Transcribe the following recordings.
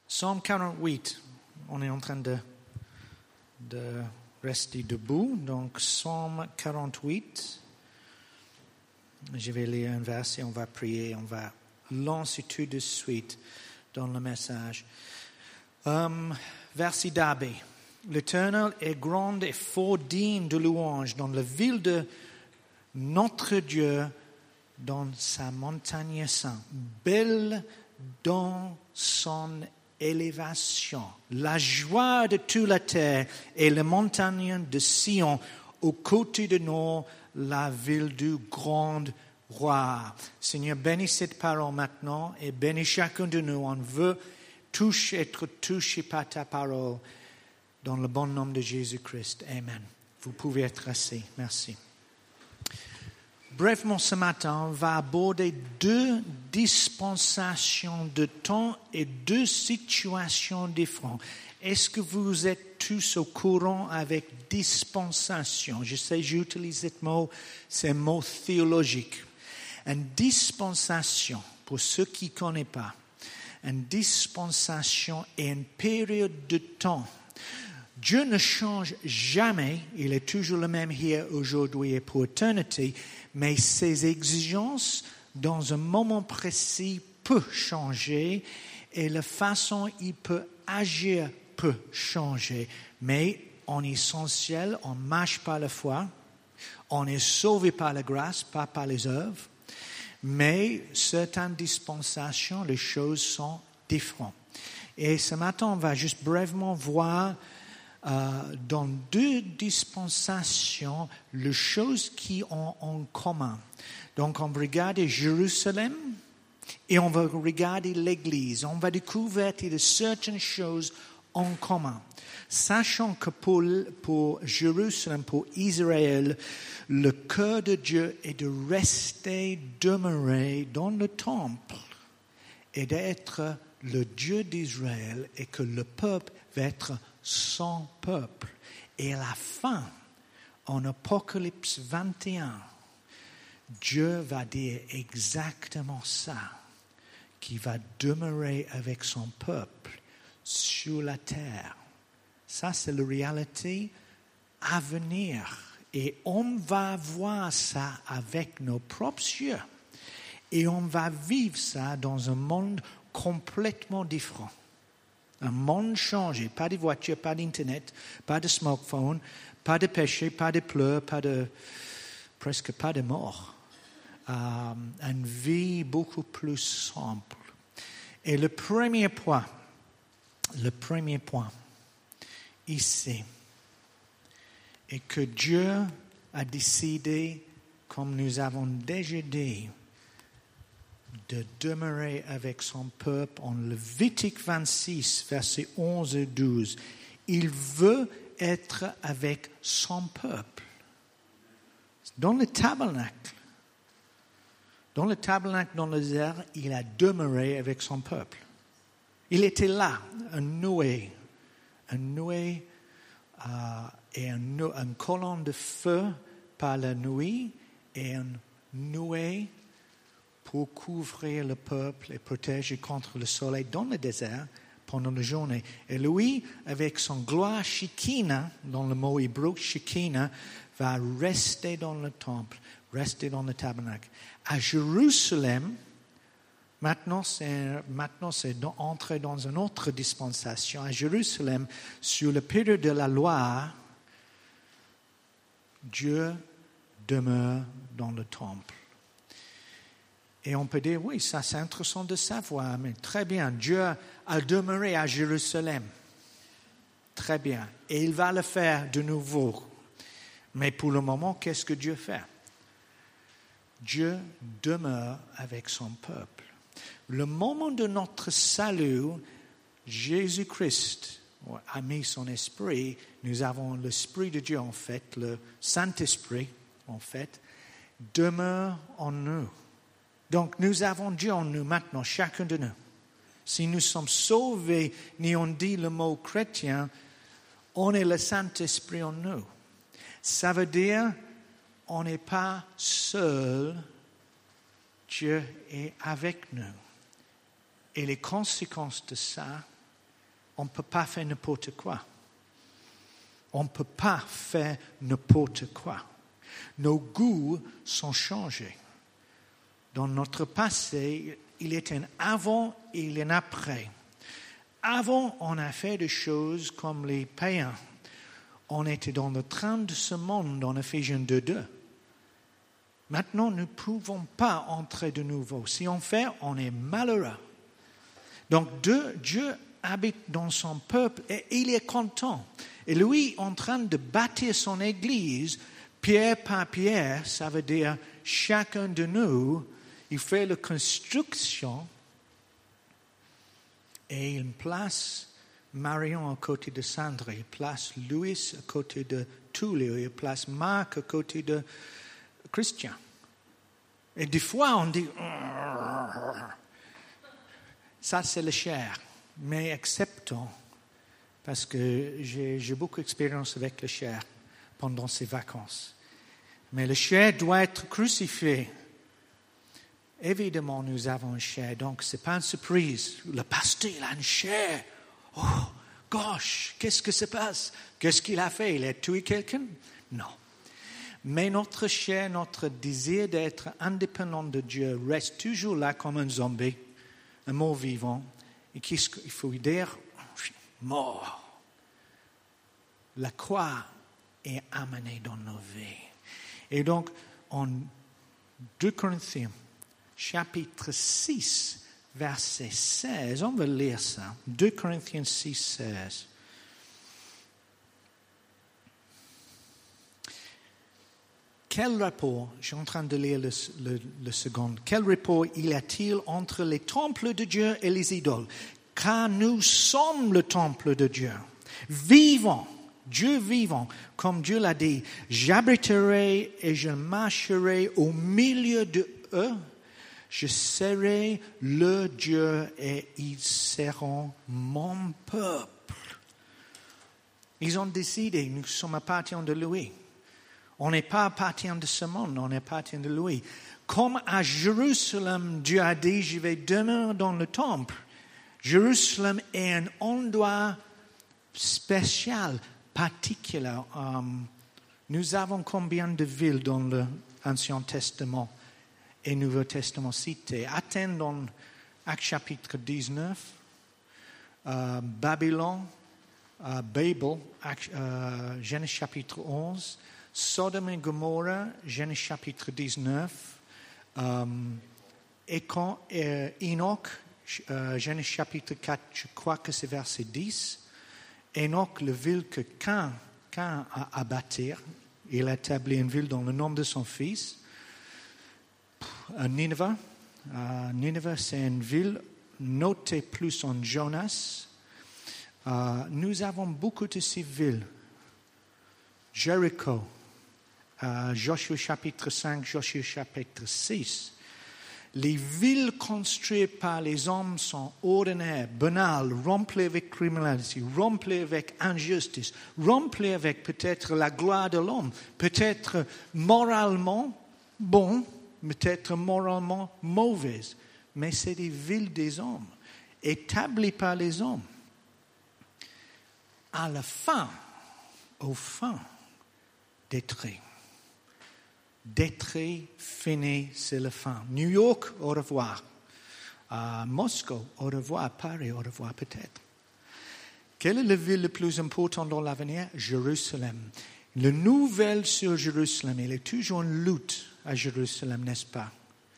Psaume 48, on est en train de rester debout. Donc, Psaume 48, je vais lire un verset, on va prier, on va lancer tout de suite dans le message. Verset d'Abbé. L'Éternel est grand et fort digne de louange dans la ville de notre Dieu, dans sa montagne sainte. Belle dans son élévation. La joie de toute la terre et les montagnes de Sion, au côté de nord, la ville du grand roi. Seigneur, bénis cette parole maintenant et bénis chacun de nous. On veut être touché par ta parole dans le bon nom de Jésus-Christ. Amen. Vous pouvez être assis. Merci. Brièvement, ce matin, on va aborder deux dispensations de temps et deux situations différentes. Est-ce que vous êtes tous au courant avec dispensation? Je sais, j'utilise ce mot, c'est un mot théologique. Une dispensation, pour ceux qui ne connaissent pas, une dispensation est une période de temps. Dieu ne change jamais, il est toujours le même hier, aujourd'hui et pour l'éternité, mais ses exigences dans un moment précis peuvent changer et la façon dont il peut agir peut changer. Mais en essentiel, on marche par la foi, on est sauvé par la grâce, pas par les œuvres, mais certaines dispensations, les choses sont différentes. Et ce matin, on va juste brièvement voir dans deux dispensations les choses qui ont en commun. Donc, on va regarder Jérusalem et on va regarder l'Église. On va découvrir de certaines choses en commun. Sachant que pour Jérusalem, pour Israël, le cœur de Dieu est de rester demeuré dans le temple et d'être le Dieu d'Israël et que le peuple va être son peuple. Et à la fin, en Apocalypse 21, Dieu va dire exactement ça, qu'il va demeurer avec son peuple sur la terre. Ça, c'est la réalité à venir. Et on va voir ça avec nos propres yeux. Et on va vivre ça dans un monde complètement différent. Un monde changé, pas de voitures, pas d'internet, pas de smartphone, pas de péché, pas de pleurs, presque pas de mort. Une vie beaucoup plus simple. Et le premier point ici est que Dieu a décidé, comme nous avons déjà dit, de demeurer avec son peuple en Lévitique 26, versets 11 et 12. Il veut être avec son peuple. Dans le tabernacle, dans le désert, il a demeuré avec son peuple. Il était là, un nuée et une colonne de feu par la nuit et un nuée pour couvrir le peuple et protéger contre le soleil dans le désert pendant la journée. Et lui, avec son gloire Shekinah, dans le mot hébreu Shekinah, va rester dans le temple, rester dans le tabernacle. À Jérusalem, maintenant c'est entrer dans une autre dispensation. À Jérusalem, sur la période de la loi, Dieu demeure dans le temple. Et on peut dire, oui, ça c'est intéressant de savoir, mais très bien, Dieu a demeuré à Jérusalem. Très bien. Et il va le faire de nouveau. Mais pour le moment, qu'est-ce que Dieu fait? Dieu demeure avec son peuple. Le moment de notre salut, Jésus-Christ a mis son esprit. Nous avons l'esprit de Dieu, en fait, le Saint-Esprit, en fait, demeure en nous. Donc, nous avons Dieu en nous maintenant, chacun de nous. Si nous sommes sauvés, ni on dit le mot chrétien, on est le Saint-Esprit en nous. Ça veut dire, on n'est pas seul, Dieu est avec nous. Et les conséquences de ça, on ne peut pas faire n'importe quoi. On ne peut pas faire n'importe quoi. Nos goûts sont changés. Dans notre passé, il y a un avant et il y a un après. Avant, on a fait des choses comme les païens. On était dans le train de ce monde en Éphésiens 2:2. Maintenant, nous ne pouvons pas entrer de nouveau. Si on fait, on est malheureux. Donc, Dieu habite dans son peuple et il est content. Et lui, en train de bâtir son église, pierre par pierre, ça veut dire chacun de nous, il fait la construction et il place Marion à côté de Sandra, il place Louis à côté de Tullio, il place Marc à côté de Christian. Et des fois, on dit, ça c'est le chair, mais acceptons, parce que j'ai beaucoup d'expérience avec le chair pendant ces vacances. Mais le chair doit être crucifié. Évidemment, nous avons une chair, donc ce n'est pas une surprise. Le pasteur, il a une chair. Oh, gosh, qu'est-ce que se passe? Qu'est-ce qu'il a fait? Il a tué quelqu'un? Non. Mais notre chair, notre désir d'être indépendant de Dieu reste toujours là comme un zombie, un mort vivant. Et qu'est-ce qu'il faut dire? Mort. La croix est amenée dans nos vies. Et donc, en 2 Corinthiens, chapitre 6, verset 16, on va lire ça. 2 Corinthiens 6, 16. Quel rapport, je suis en train de lire le second, quel rapport y a-t-il entre les temples de Dieu et les idoles? Car nous sommes le temple de Dieu, vivant, Dieu vivant, comme Dieu l'a dit, j'habiterai et je marcherai au milieu de eux, je serai le Dieu et ils seront mon peuple. Ils ont décidé, nous sommes appartenants de lui. On n'est pas appartenant de ce monde, on est appartenant de lui. Comme à Jérusalem, Dieu a dit, je vais demeurer dans le temple. Jérusalem est un endroit spécial, particulier. Nous avons combien de villes dans l'Ancien Testament et Nouveau Testament cités? Athènes dans Actes chapitre 19, Babylone, Babel, Genèse chapitre 11, Sodome et Gomorrhe, Genèse chapitre 19, Enoch, Genèse chapitre 4, je crois que c'est verset 10. Enoch, la ville que Cain a bâtie, il a établi une ville dans le nom de son fils. Nineveh, c'est une ville notée plus en Jonas. Nous avons beaucoup de ces villes. Jéricho, Joshua chapitre 5, Joshua chapitre 6. Les villes construites par les hommes sont ordinaires, banales, remplies avec criminalité, remplies avec injustice, remplies avec peut-être la gloire de l'homme, peut-être moralement bon, peut-être moralement mauvaises. Mais c'est des villes des hommes, établies par les hommes. À la fin, au fin, détruit. Détruit, fini, c'est la fin. New York, au revoir. Moscou, au revoir. Paris, au revoir peut-être. Quelle est la ville la plus importante dans l'avenir? Jérusalem. La nouvelle sur Jérusalem, il est toujours une lutte à Jérusalem, n'est-ce pas?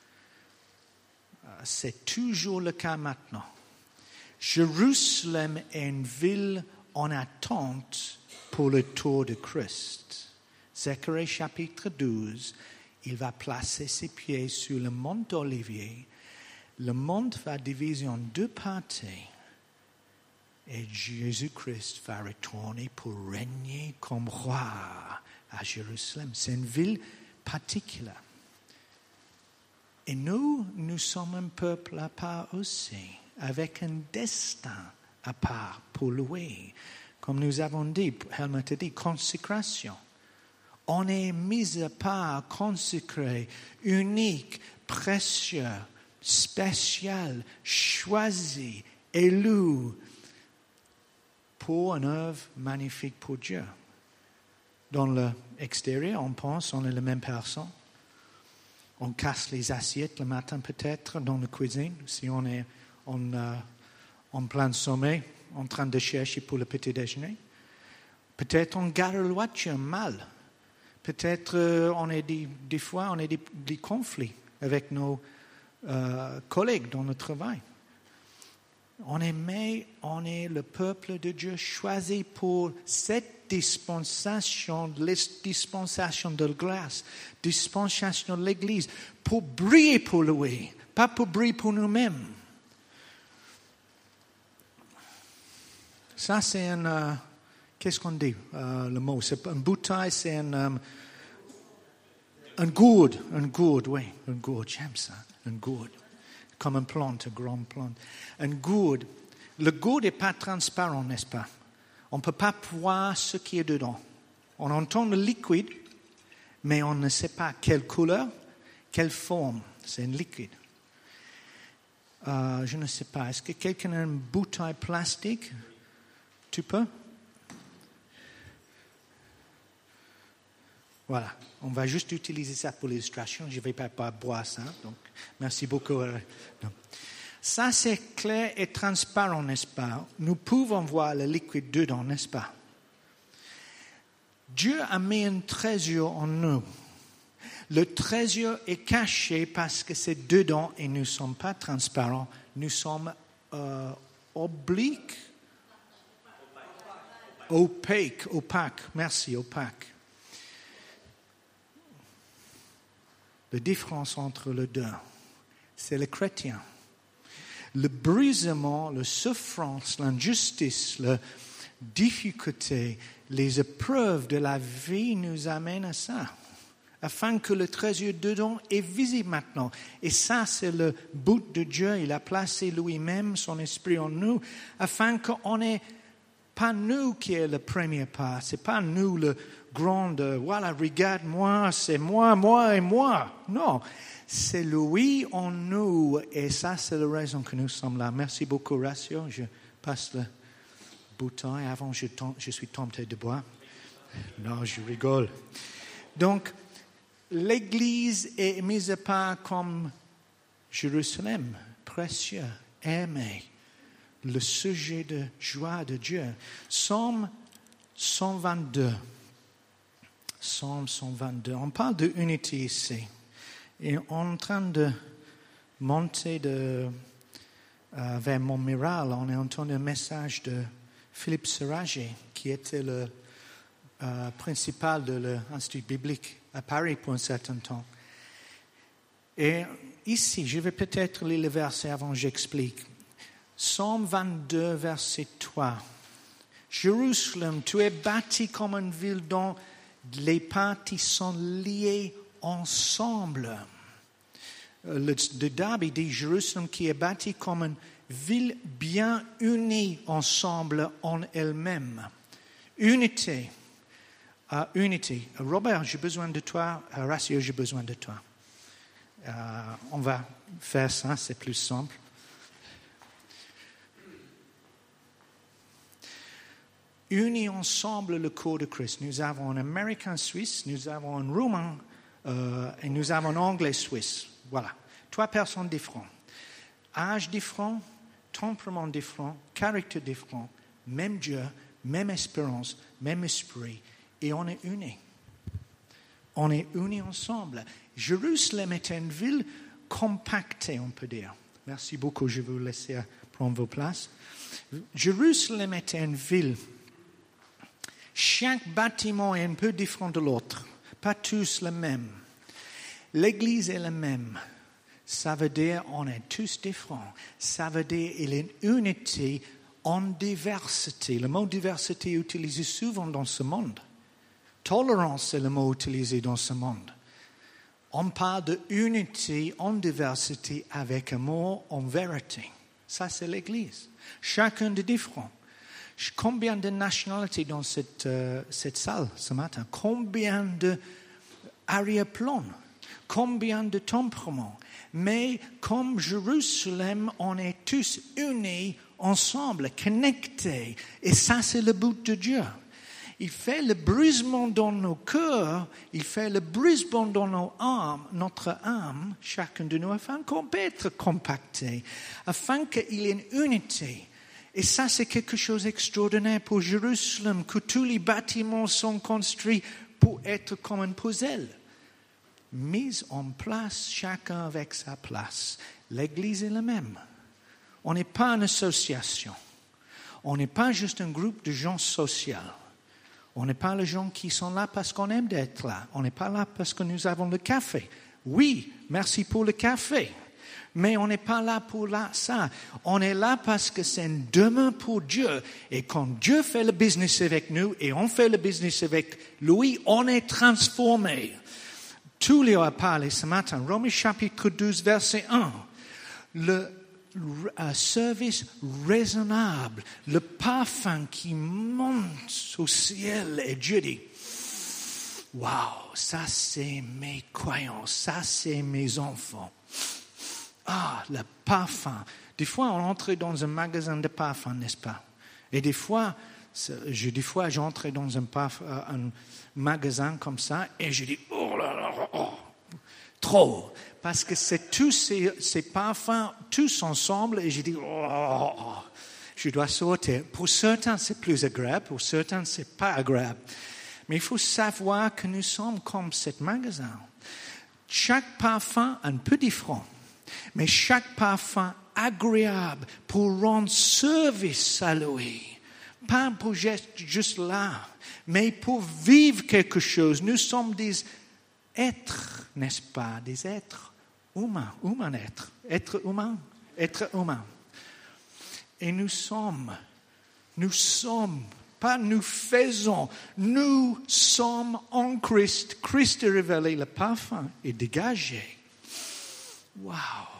C'est toujours le cas maintenant. Jérusalem est une ville en attente pour le tour de Christ. Zacharie chapitre 12, il va placer ses pieds sur le mont d'Olivier. Le mont va diviser en deux parties. Et Jésus-Christ va retourner pour régner comme roi à Jérusalem. C'est une ville particulière. Et nous sommes un peuple à part aussi, avec un destin à part pour lui. Comme nous avons dit, Helmut a dit, consécration. On est mis à part, consacré, unique, précieux, spécial, choisi, élu, pour une œuvre magnifique pour Dieu. Dans l'extérieur, on pense on est la même personne. On casse les assiettes le matin peut-être dans la cuisine, si on est en plein sommeil, en train de chercher pour le petit déjeuner. Peut-être on garde la voiture mal. Peut-être des fois on a des conflits avec nos collègues dans le travail. On est le peuple de Dieu choisi pour cette dispensation de grâce, dispensation de l'Église, pour briller pour lui, pas pour briller pour nous-mêmes. Ça, c'est qu'est-ce qu'on dit, le mot? C'est un bouteille, c'est un gourde, oui, une gourde, j'aime ça, une gourde. Comme une plante, une grande plante. Une gourde. Le gourde n'est pas transparent, n'est-ce pas? On ne peut pas voir ce qui est dedans. On entend le liquide, mais on ne sait pas quelle couleur, quelle forme. C'est un liquide. Je ne sais pas. Est-ce que quelqu'un a une bouteille plastique? Tu peux? Voilà, on va juste utiliser ça pour l'illustration. Je ne vais pas boire ça, donc merci beaucoup. Ça, c'est clair et transparent, n'est-ce pas? Nous pouvons voir le liquide dedans, n'est-ce pas? Dieu a mis un trésor en nous. Le trésor est caché parce que c'est dedans et nous ne sommes pas transparents. Nous sommes obliques, opaques. Merci, opaques. La différence entre les deux, c'est le chrétien. Le brisement, la souffrance, l'injustice, la difficulté, les épreuves de la vie nous amènent à ça, afin que le trésor dedans est visible maintenant. Et ça, c'est le but de Dieu. Il a placé lui-même son esprit en nous, afin qu'on n'ait pas nous qui est le premier pas. C'est pas nous le grand, voilà, regarde-moi, c'est moi et moi. Non, c'est lui en nous. Et ça, c'est la raison que nous sommes là. Merci beaucoup, Ratio. Je passe le bouton. Avant, je suis tenté de boire. Non, je rigole. Donc, l'Église est mise à part comme Jérusalem, précieux, aimé, le sujet de joie de Dieu. Psaume 122. Psaume 122. On parle de unité ici. Et on est en train de monter vers Montmiral. On a entendu un message de Philippe Serrager, qui était le principal de l'Institut biblique à Paris pour un certain temps. Et ici, je vais peut-être lire le verset avant que j'explique. Psaume 22, verset 3. Jérusalem, tu es bâti comme une ville dont les parties sont liées ensemble. Le Darby dit Jérusalem qui est bâti comme une ville bien unie ensemble en elle-même. Unité. Unité. Robert, j'ai besoin de toi. Ratio, j'ai besoin de toi. On va faire ça, c'est plus simple. Unis ensemble le corps de Christ. Nous avons un Américain suisse, nous avons un Roumain et nous avons un Anglais suisse. Voilà. 3 personnes différentes. Âge différent, tempérament différent, caractère différent, même Dieu, même espérance, même esprit. Et on est unis. On est unis ensemble. Jérusalem est une ville compactée, on peut dire. Merci beaucoup, je vais vous laisser prendre vos places. Jérusalem est une ville. Chaque bâtiment est un peu différent de l'autre. Pas tous les mêmes. L'Église est la même. Ça veut dire on est tous différents. Ça veut dire il y a une unité en diversité. Le mot diversité est utilisé souvent dans ce monde. Tolérance est le mot utilisé dans ce monde. On parle de unité en diversité avec amour en vérité. Ça, c'est l'Église. Chacun de différent. Combien de nationalités dans cette salle ce matin? Combien d'arrière-plans? Combien de tempéraments? Mais comme Jérusalem, on est tous unis ensemble, connectés. Et ça, c'est le but de Dieu. Il fait le brisement dans nos cœurs, il fait le brisement dans notre âme, chacun de nous, afin qu'on puisse être compacté, afin qu'il y ait une unité. Et ça, c'est quelque chose d'extraordinaire pour Jérusalem, que tous les bâtiments sont construits pour être comme un puzzle, mis en place, chacun avec sa place. L'Église est la même. On n'est pas une association. On n'est pas juste un groupe de gens sociaux. On n'est pas les gens qui sont là parce qu'on aime d'être là. On n'est pas là parce que nous avons le café. Oui, merci pour le café. Mais on n'est pas là pour ça. On est là parce que c'est une demeure pour Dieu. Et quand Dieu fait le business avec nous et on fait le business avec lui, on est transformé. Tous a parlé ce matin. Romains chapitre 12, verset 1. Le service raisonnable, le parfum qui monte au ciel. Et Dieu dit, waouh, ça c'est mes croyants, ça c'est mes enfants. Ah, le parfum. Des fois, on entrait dans un magasin de parfum, n'est-ce pas? Et des fois, j'entrais dans un magasin comme ça et je dis, oh là là, oh, trop. Parce que c'est tous ces parfums, tous ensemble, et je dis, oh, je dois sortir. Pour certains, c'est plus agréable, pour certains, c'est pas agréable. Mais il faut savoir que nous sommes comme cet magasin. Chaque parfum un peu différent, mais chaque parfum agréable pour rendre service à lui. Pas pour juste là, mais pour vivre quelque chose. Nous sommes des êtres, n'est-ce pas? Des êtres humains, être humain. Et nous sommes, pas nous faisons, nous sommes en Christ. Christ est révélé, le parfum est dégagé. Wow!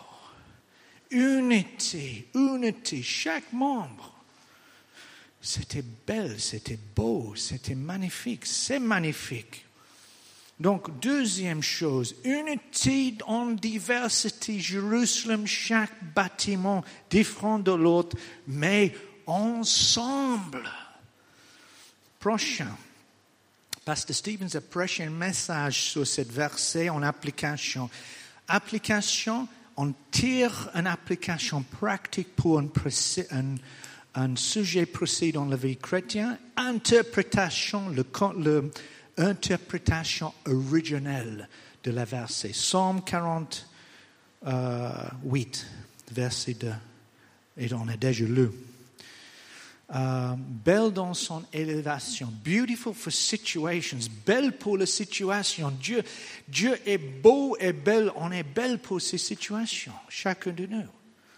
Unité, chaque membre. C'était belle, c'était beau, c'était magnifique, c'est magnifique. Donc, deuxième chose, unité en diversité, Jérusalem, chaque bâtiment différent de l'autre, mais ensemble. Prochain. Pasteur Stevens a prêché un message sur ce verset en application. Application, on tire une application pratique pour un sujet précis dans la vie chrétienne. Interprétation, l'interprétation originelle de la verset. Psaume 48, verset 2. Et on a déjà lu. Belle dans son élévation. Beautiful for situations. Belle pour la situation. Dieu est beau et belle. On est belle pour ces situations. Chacun de nous.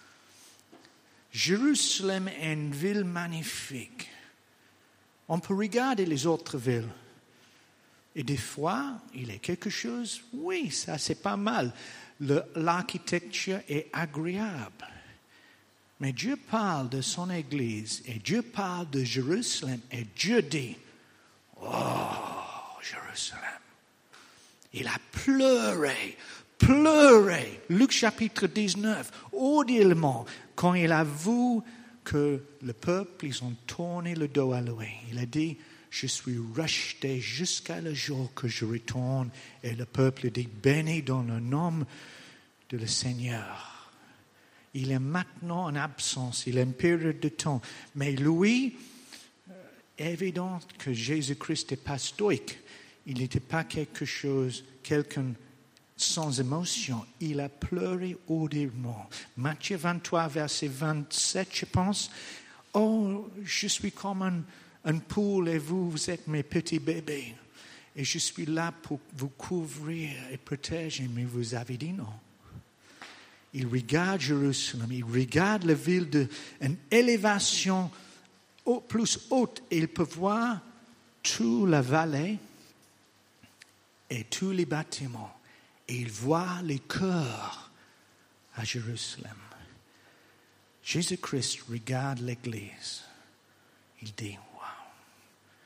Jérusalem est une ville magnifique. On peut regarder les autres villes. Et des fois, il y a quelque chose, oui, ça c'est pas mal. L'architecture est agréable. Mais Dieu parle de son Église et Dieu parle de Jérusalem et Dieu dit, oh, Jérusalem. Il a pleuré. Luc chapitre 19, audiblement, quand il a vu que le peuple, ils ont tourné le dos à lui. Il a dit, je suis racheté jusqu'à le jour que je retourne. Et le peuple dit, béni dans le nom de le Seigneur. Il est maintenant en absence, il est une période de temps. Mais lui, évident que Jésus-Christ n'est pas stoïque. Il n'était pas quelqu'un sans émotion. Il a pleuré audiblement. Matthieu 23, verset 27, je pense. Oh, je suis comme un poule et vous êtes mes petits bébés. Et je suis là pour vous couvrir et protéger. Mais vous avez dit non. Il regarde Jérusalem, il regarde la ville d'une élévation plus haute. Et il peut voir toute la vallée et tous les bâtiments. Et il voit les cœurs à Jérusalem. Jésus-Christ regarde l'Église. Il dit,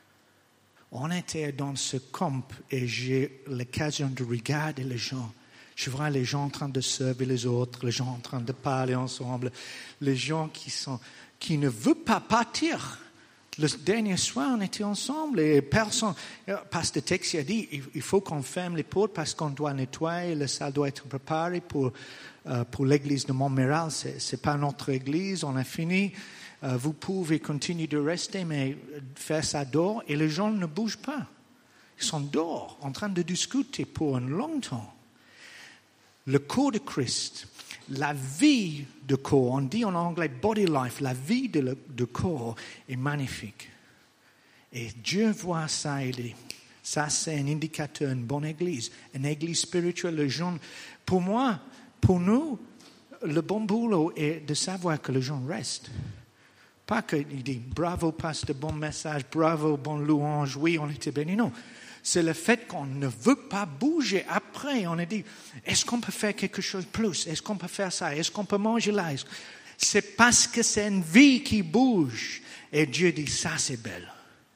wow. On était dans ce camp et j'ai l'occasion de regarder les gens. Je vois les gens en train de servir les autres, les gens en train de parler ensemble, les gens qui ne veulent pas partir. Le dernier soir, on était ensemble et personne, Pasteur Texi a dit, il faut qu'on ferme les portes parce qu'on doit nettoyer, la salle doit être préparée pour l'église de Montméral. C'est pas notre église, on a fini. Vous pouvez continuer de rester, mais faire ça dehors. Et les gens ne bougent pas. Ils sont dehors, en train de discuter pour un long temps. Le corps de Christ, la vie de corps, on dit en anglais body life, la vie de corps est magnifique. Et Dieu voit ça et dit, ça c'est un indicateur, une bonne église, une église spirituelle. Les gens, pour moi, pour nous, le bon boulot est de savoir que les gens restent. Pas qu'il dit bravo pasteur, bon message, bravo, bon louange, oui on était bénis, non. C'est le fait qu'on ne veut pas bouger. Après, on a dit, est-ce qu'on peut faire quelque chose de plus? Est-ce qu'on peut faire ça? Est-ce qu'on peut manger là? C'est parce que c'est une vie qui bouge. Et Dieu dit, ça c'est belle.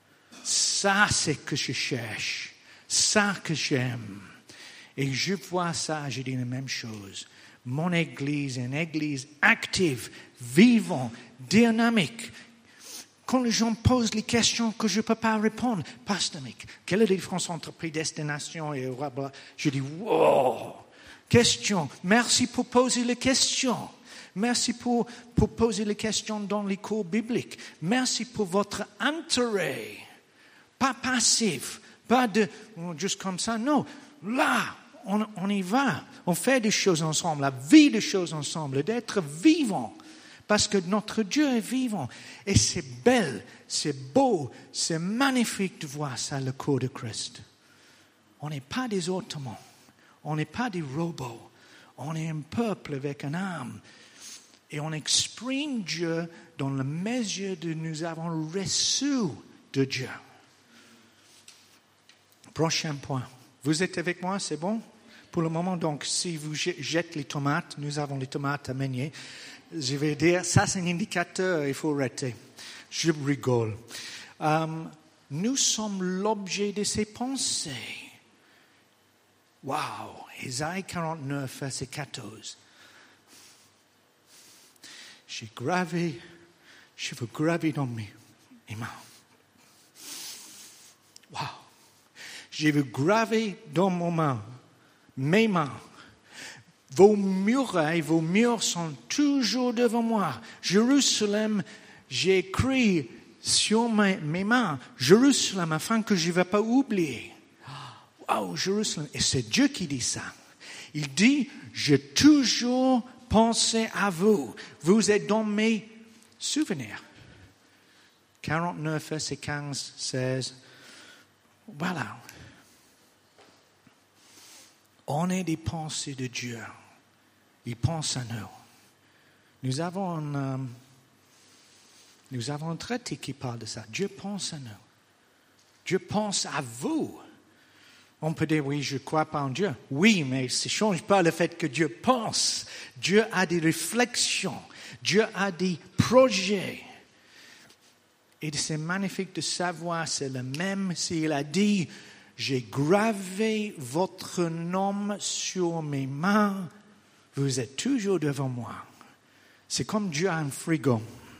Ça c'est que je cherche. Ça que j'aime. Et je vois ça, je dis la même chose. Mon église est une église active, vivante, dynamique. Quand les gens posent les questions que je ne peux pas répondre, Pasteur Mick, quelle est la différence entre prédestination et je dis, wow, question. Merci pour poser les questions. Merci pour poser les questions dans les cours bibliques. Merci pour votre intérêt. Pas passif, pas de juste comme ça. Non, là, on y va. On fait des choses ensemble, la vie des choses ensemble, d'être vivant. Parce que notre Dieu est vivant. Et c'est belle, c'est beau, c'est magnifique de voir ça, le corps de Christ. On n'est pas des Ottomans. On n'est pas des robots. On est un peuple avec une âme. Et on exprime Dieu dans la mesure de nous avons reçu de Dieu. Prochain point. Vous êtes avec moi, c'est bon? Pour le moment, donc, si vous jetez les tomates, nous avons les tomates à Meunier. Je vais dire, ça c'est un indicateur, il faut arrêter. Je rigole. Nous sommes l'objet de ses pensées. Waouh! Ésaïe 49, verset 14. Je veux graver dans mes mains. Waouh! Je veux graver dans mes mains. Vos murs sont toujours devant moi. Jérusalem, j'ai écrit sur mes mains, Jérusalem, afin que je ne vais pas oublier. Wow, Jérusalem. Et c'est Dieu qui dit ça. Il dit, j'ai toujours pensé à vous. Vous êtes dans mes souvenirs. 49, verset 15, 16. Voilà. On est des pensées de Dieu. Il pense à nous. Nous avons un traité qui parle de ça. Dieu pense à nous. Dieu pense à vous. On peut dire, oui, je ne crois pas en Dieu. Oui, mais ça ne change pas le fait que Dieu pense. Dieu a des réflexions. Dieu a des projets. Et c'est magnifique de savoir, c'est le même s'il a dit, j'ai gravé votre nom sur mes mains. Vous êtes toujours devant moi. C'est comme Dieu a un frigo.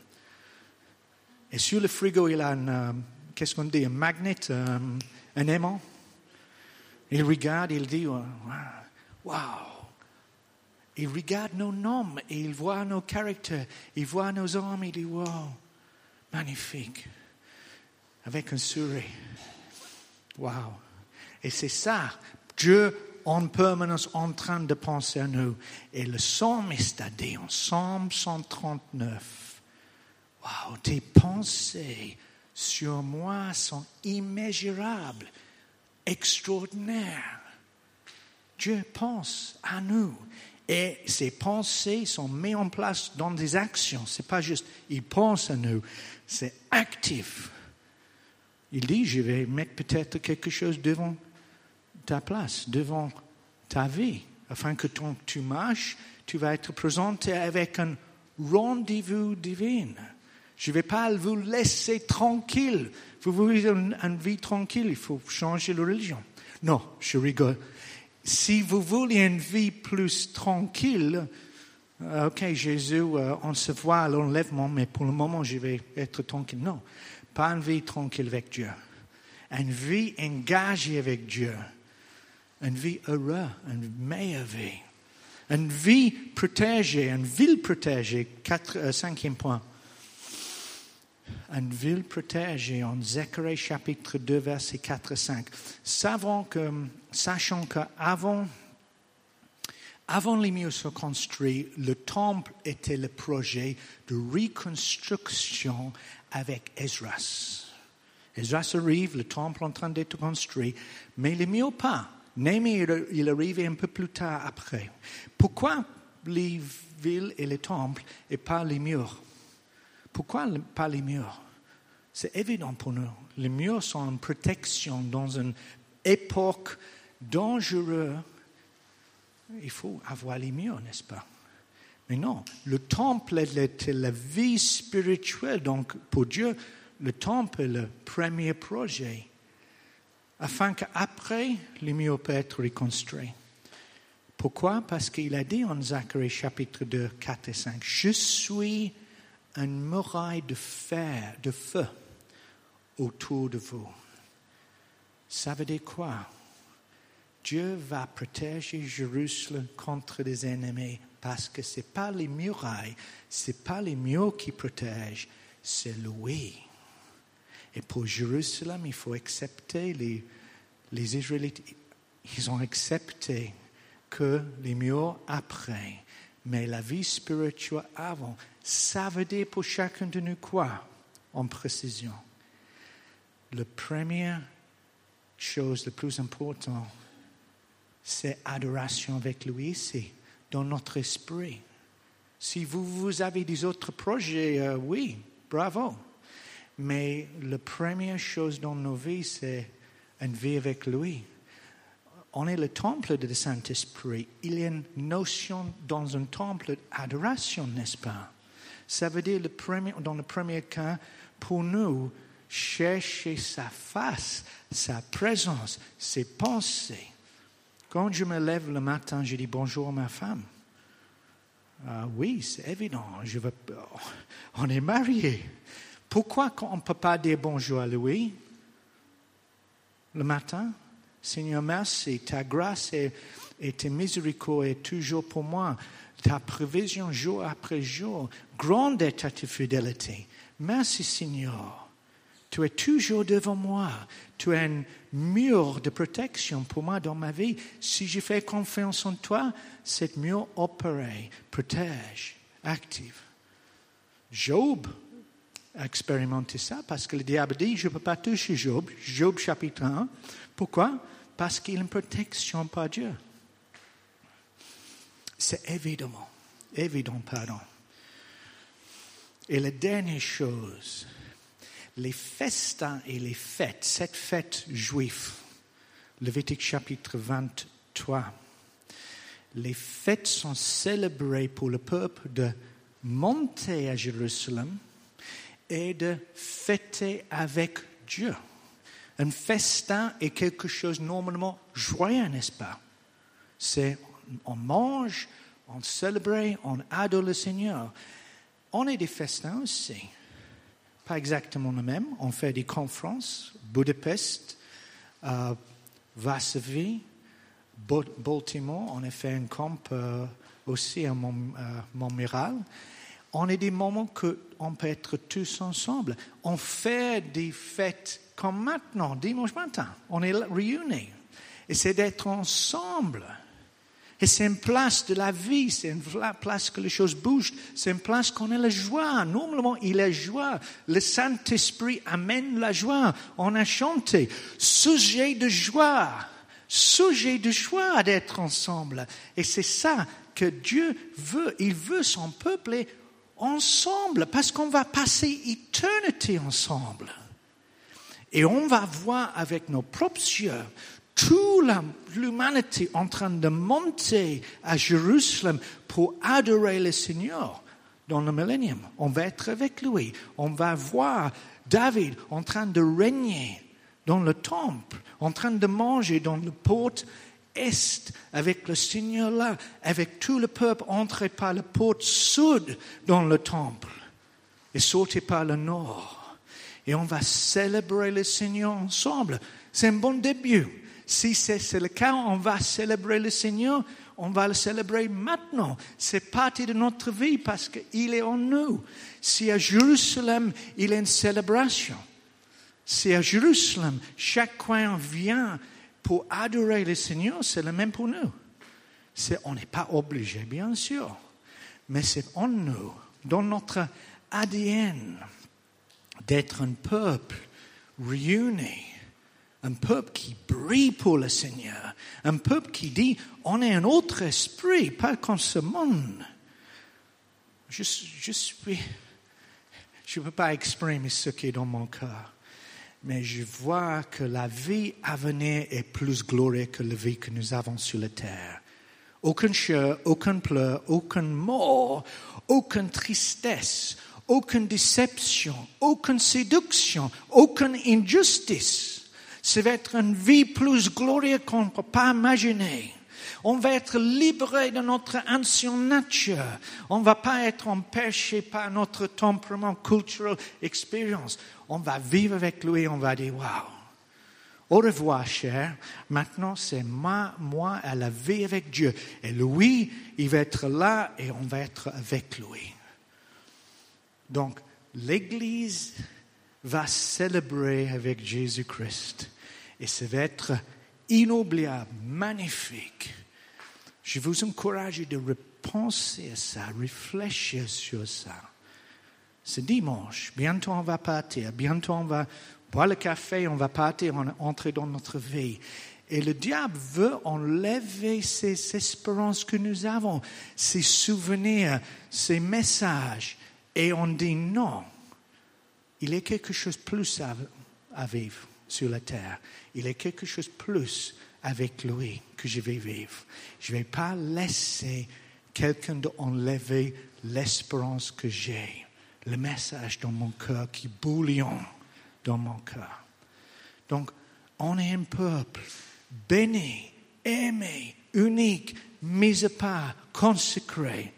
Et sur le frigo, il a qu'est-ce qu'on dit, un magnet, un aimant. Il regarde, il dit, wow. Il regarde nos noms et il voit nos caractères. Il voit nos hommes, il dit, wow, magnifique. Avec un sourire. Wow. Et c'est ça, Dieu en permanence en train de penser à nous. Et le psalmiste a dit en Psaume 139, wow, tes pensées sur moi sont immésurables, extraordinaires. Dieu pense à nous. Et ses pensées sont mises en place dans des actions. Ce n'est pas juste, il pense à nous. C'est actif. Il dit, je vais mettre peut-être quelque chose devant ta place, devant ta vie, afin que tu marches, tu vas être présenté avec un rendez-vous divin. Je ne vais pas vous laisser tranquille. Vous voulez une vie tranquille, il faut changer de religion. Non, je rigole. Si vous vouliez une vie plus tranquille, ok, Jésus, on se voit à l'enlèvement, mais pour le moment, je vais être tranquille. Non, pas une vie tranquille avec Dieu. Une vie engagée avec Dieu. Une vie heureuse, une meilleure vie. Une vie protégée, une ville protégée. Cinquième point. Une ville protégée en Zacharie chapitre 2, versets 4 et 5. Sachant qu'avant les murs soient construits, le temple était le projet de reconstruction avec Esdras. Esdras arrive, le temple est en train d'être construit, mais les murs pas. Néhémie, il arrivait un peu plus tard après. Pourquoi les villes et les temples et pas les murs? Pourquoi pas les murs? C'est évident pour nous. Les murs sont une protection dans une époque dangereuse. Il faut avoir les murs, n'est-ce pas? Mais non, le temple était la vie spirituelle. Donc, pour Dieu, le temple est le premier projet. Afin qu'après, les murs peuvent être reconstruits. Pourquoi? Parce qu'il a dit en Zacharie chapitre 2, 4 et 5, « Je suis une muraille de feu autour de vous. » Ça veut dire quoi? Dieu va protéger Jérusalem contre des ennemis parce que ce n'est pas les murailles, ce n'est pas les murs qui protègent, c'est lui. Et pour Jérusalem, il faut accepter les Israélites. Ils ont accepté que les murs après, mais la vie spirituelle avant. Ça veut dire pour chacun de nous quoi? En précision. La première chose, la plus importante, c'est adoration avec lui ici, dans notre esprit. Si vous avez des autres projets, oui, bravo. Mais la première chose dans nos vies, c'est une vie avec lui. On est le temple de Saint-Esprit. Il y a une notion dans un temple d'adoration, n'est-ce pas? Ça veut dire, dans le premier cas, pour nous, chercher sa face, sa présence, ses pensées. Quand je me lève le matin, je dis bonjour à ma femme. Oui, c'est évident. On est mariés. Pourquoi on ne peut pas dire bonjour à lui le matin? Seigneur, merci. Ta grâce et tes miséricordes est toujours pour moi. Ta provision jour après jour. Grande est ta fidélité. Merci, Seigneur. Tu es toujours devant moi. Tu es un mur de protection pour moi dans ma vie. Si je fais confiance en toi, cette mur opère, protège, active. Job a expérimenté ça parce que le diable dit, je ne peux pas toucher Job. Job chapitre 1. Pourquoi? Parce qu'il a une protection par Dieu. C'est évident, pardon. Et la dernière chose, les festins et les fêtes, cette fête juive, Lévitique chapitre 23, les fêtes sont célébrées pour le peuple de monter à Jérusalem et de fêter avec Dieu. Un festin est quelque chose normalement joyeux, n'est-ce pas? On mange, on célèbre, on adore le Seigneur. On a des festins aussi. Pas exactement le même. On fait des conférences, Budapest, Varsovie, Baltimore. On a fait un camp aussi à Montréal. On a des moments qu'on peut être tous ensemble. On fait des fêtes comme maintenant, dimanche matin. On est réunis. Et c'est d'être ensemble. Et c'est une place de la vie, c'est une place que les choses bougent, c'est une place qu'on a la joie. Normalement, il y a la joie. Le Saint-Esprit amène la joie. On a chanté, sujet de joie d'être ensemble. Et c'est ça que Dieu veut. Il veut son peuple ensemble, parce qu'on va passer éternité ensemble. Et on va voir avec nos propres yeux toute l'humanité en train de monter à Jérusalem pour adorer le Seigneur dans le millénium. On va être avec lui. On va voir David en train de régner dans le temple, en train de manger dans le porte est avec le Seigneur là, avec tout le peuple, entrer par la porte sud dans le temple et sortir par le nord. Et on va célébrer le Seigneur ensemble. C'est un bon début. Si c'est le cas, on va célébrer le Seigneur. On va le célébrer maintenant. C'est partie de notre vie parce qu'il est en nous. Si à Jérusalem, il y a une célébration. Si à Jérusalem, chaque croyant vient pour adorer le Seigneur, c'est le même pour nous. On n'est pas obligé, bien sûr. Mais c'est en nous, dans notre ADN, d'être un peuple réuni. Un peuple qui brille pour le Seigneur. Un peuple qui dit, on est un autre esprit, pas comme ce monde. Je ne peux pas exprimer ce qui est dans mon cœur. Mais je vois que la vie à venir est plus glorieuse que la vie que nous avons sur la terre. Aucun chant, aucun pleur, aucun mort, aucune tristesse, aucune déception, aucune séduction, aucune injustice. Ça va être une vie plus glorieuse qu'on ne peut pas imaginer. On va être libéré de notre ancienne nature. On ne va pas être empêché par notre tempérament culturel, expérience. On va vivre avec lui, on va dire, waouh. Au revoir, cher. Maintenant, c'est moi à la vie avec Dieu. Et lui, il va être là et on va être avec lui. Donc, l'Église va célébrer avec Jésus-Christ. Et ça va être inoubliable, magnifique. Je vous encourage de repenser à ça, réfléchir sur ça. C'est dimanche, bientôt on va partir, bientôt on va boire le café, on va partir, on va entrer dans notre vie. Et le diable veut enlever ces espérances que nous avons, ces souvenirs, ces messages. Et on dit non, il y a quelque chose de plus à vivre sur la terre. Il y a quelque chose de plus avec lui que je vais vivre. Je ne vais pas laisser quelqu'un d'enlever l'espérance que j'ai, le message dans mon cœur qui bouillonne dans mon cœur. Donc, on est un peuple béni, aimé, unique, mis à part, consacré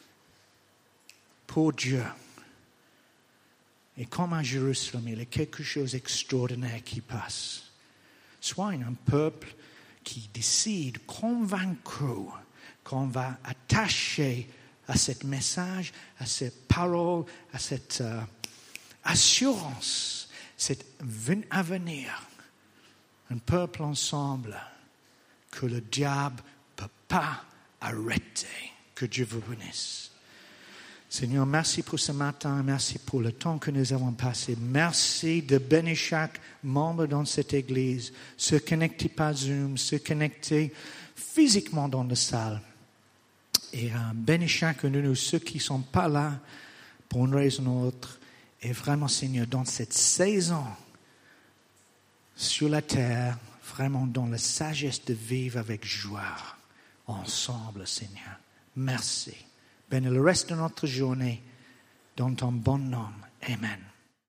pour Dieu. Et comme à Jérusalem, il y a quelque chose d'extraordinaire qui passe. Sois un peuple qui décide, convaincu, qu'on va attacher à ce message, à cette parole, à cette assurance, cet avenir. Un peuple ensemble que le diable ne peut pas arrêter. Que Dieu vous bénisse. Seigneur, merci pour ce matin, merci pour le temps que nous avons passé. Merci de bénir chaque membre dans cette église, se connecter par Zoom, se connecter physiquement dans la salle. Et bénis chacun de nous, ceux qui ne sont pas là pour une raison ou autre. Et vraiment, Seigneur, dans cette saison sur la terre, vraiment dans la sagesse de vivre avec joie, ensemble, Seigneur. Merci. Bénis le reste de notre journée dans ton bon nom. Amen.